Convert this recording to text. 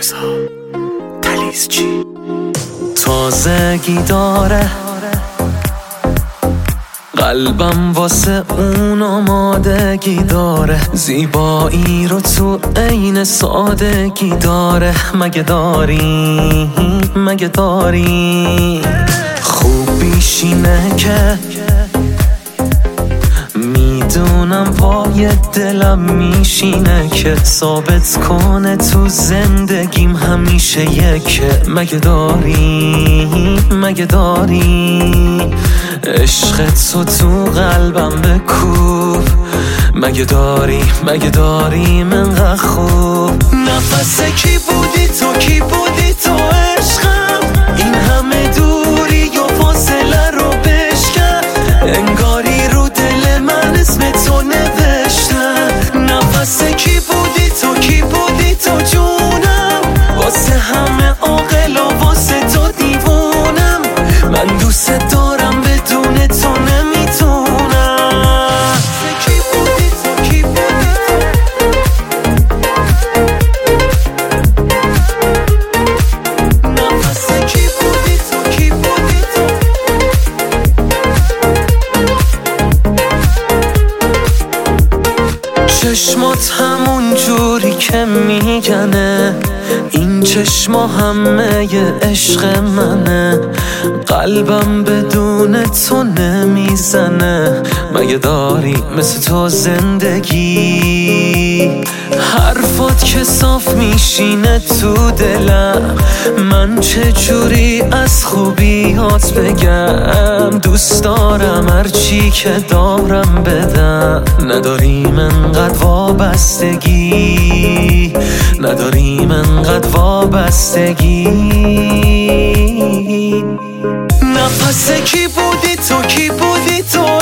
رضا تلیزچی تازگی داره قلبم واسه اون آمادگی داره، زیبایی رو تو عین سادگی داره. مگه داری خوبیش اینه که میدونم پای دلم میشینه که ثابت کنه تو زندگیم همیشه یکه. مگه داری عشق تو قلبم بکوب. مگه داری منقدر خوب. نفس کی بودی تو عشقم، این همه دوری و فاصله رو بشکن. انگاری رو دل من اسم تو نوشتم. نفس کی بودی تو جونم، واسه همه عاقل و واسه تو دیوونم. من دوست دارم بدون تو نمیتونم. کی بودی تو نفس کی بودی تو چشمات همون جوری که میگنه، این چشما همه ی عشق منه. قلبم بدون تو نمیزنه. مگه داری مثل تو زندگی؟ حرفات که صاف میشینه تو دلم، من چه جوری از خوبیات بگم؟ دوست دارم هرچی که دارم بدم. نداریم انقدر وابستگی، نفس کی بودی تو